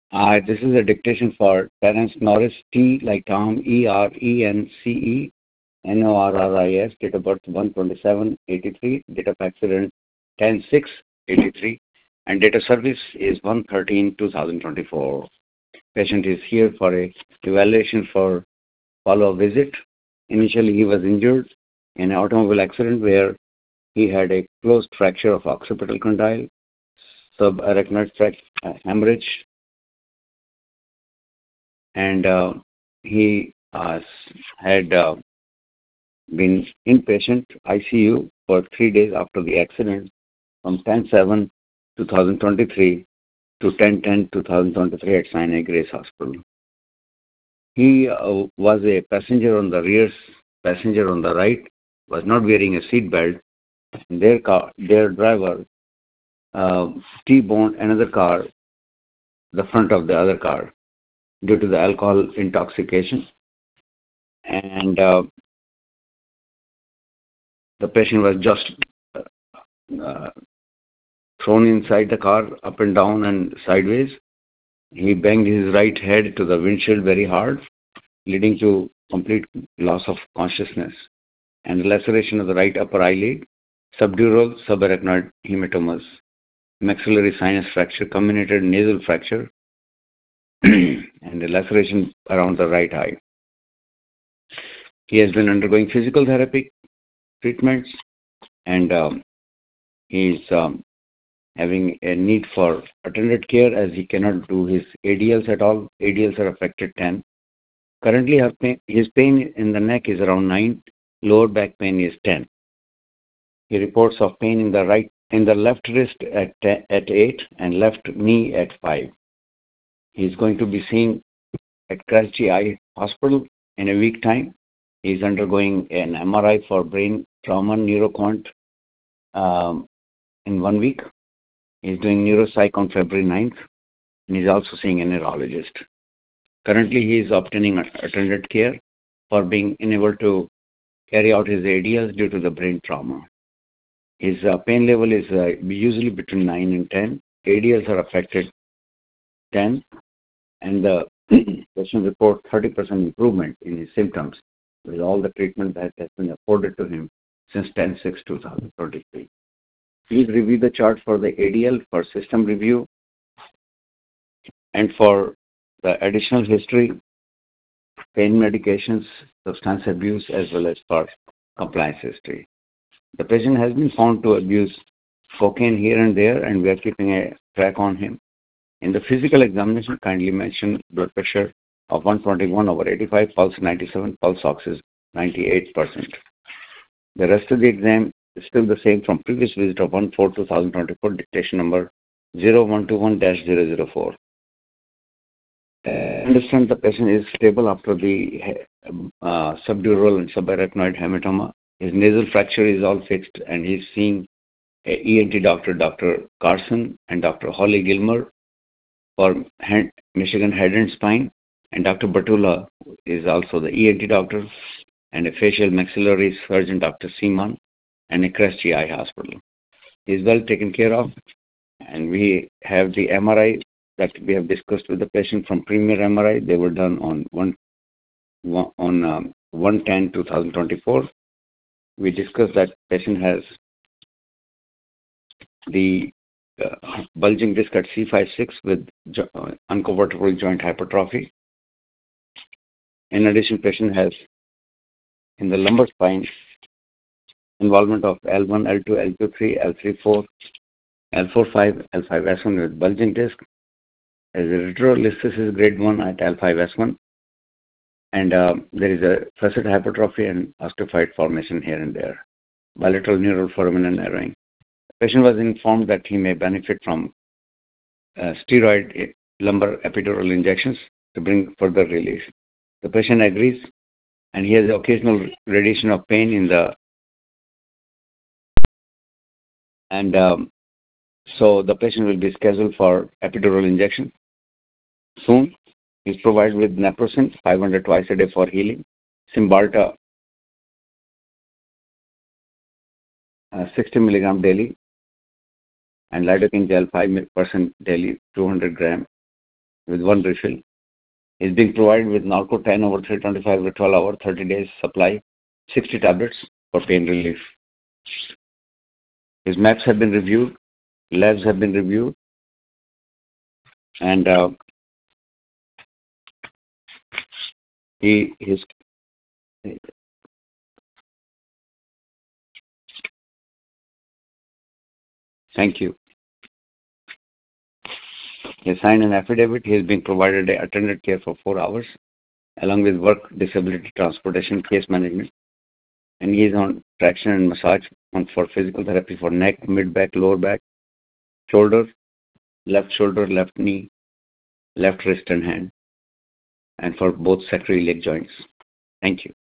This is a dictation for Terence Norris, T like Tom, Ernce, Norris, date of birth 1/27/83, date of accident 10/6/83, and date of service is 1/13/2024. Patient is here for a evaluation for follow-up visit. Initially, he was injured in an automobile accident where he had a closed fracture of occipital condyle, subarachnoid hemorrhage, and he had been inpatient ICU for 3 days after the accident from 10/7/2023 to 10/10/2023 at Sinai Grace Hospital. He was a passenger on the rear, passenger on the right was not wearing a seat belt. Their driver T-boned another car, the front of the other car, due to the alcohol intoxication, and the patient was just uh, thrown inside the car, up and down and sideways. He banged his right head to the windshield very hard, leading to complete loss of consciousness and laceration of the right upper eyelid, subdural subarachnoid hematomas, maxillary sinus fracture, comminuted nasal fracture, and a laceration around the right eye. He has been undergoing physical therapy treatments, and he is having a need for attended care as he cannot do his ADLs at all. ADLs are affected 10. Currently, his pain in the neck is around 9. Lower back pain is 10. He reports of pain in the left wrist at 8 and left knee at 5. He is going to be seen at Karachi Eye Hospital in a week time. He is undergoing an MRI for brain trauma neuroquant in 1 week. He is doing neuropsych on February 9th, and he is also seeing a neurologist. Currently, he is obtaining attended care for being unable to carry out his ADLs due to the brain trauma. His pain level is usually between 9 and 10. ADLs are affected 10, and the patient report 30% improvement in his symptoms with all the treatment that has been afforded to him since 10/6/2023. Please review the chart for the ADL for system review and for the additional history, pain medications, substance abuse, as well as for compliance history. The patient has been found to abuse cocaine here and there, and we are keeping a track on him. In the physical examination, kindly mention blood pressure of 121/85, pulse 97, pulse ox is 98%. The rest of the exam is still the same from previous visit of 1/4/2024, dictation number 0121-004. Understand the patient is stable after the subdural and subarachnoid hematoma. His nasal fracture is all fixed, and he's seeing a ENT doctor, Dr. Carson, and Dr. Holly Gilmer for Michigan Head and Spine, and Dr. Batula is also the ENT doctor, and a facial maxillary surgeon, Dr. Seaman, and a Karachi Eye Hospital. He is well taken care of, and we have the MRI that we have discussed with the patient from Premier MRI. They were done on 1/10/2024. We discussed that patient has the bulging disc at C5-6 with unconvertible joint hypertrophy. In addition, patient has in the lumbar spine involvement of L1, L2, L2-3, L3-4, L4-5, L5-S1 with bulging disc. There is a retrolithosis grade 1 at L5-S1, and there is a facet hypertrophy and osteophyte formation here and there. Bilateral neural foramen narrowing. The patient was informed that he may benefit from steroid lumbar epidural injections to bring further relief. The patient agrees, and he has occasional radiation of pain in the, and so the patient will be scheduled for epidural injection soon. He is provided with naproxen 500 twice a day for healing, Cymbalta 60 milligram daily, and lidocaine gel 5% daily, 200 gram. with one refill. He's being provided with Narco 10 over 325 every 12 hours, 30 days supply, 60 tablets for pain relief. His maps have been reviewed, labs have been reviewed, and his thank you. He has signed an affidavit. He has been provided attended care for 4 hours, along with work, disability, transportation, case management. And he is on traction and massage for physical therapy for neck, mid back, lower back, shoulder, left knee, left wrist and hand, and for both sacroiliac joints. Thank you.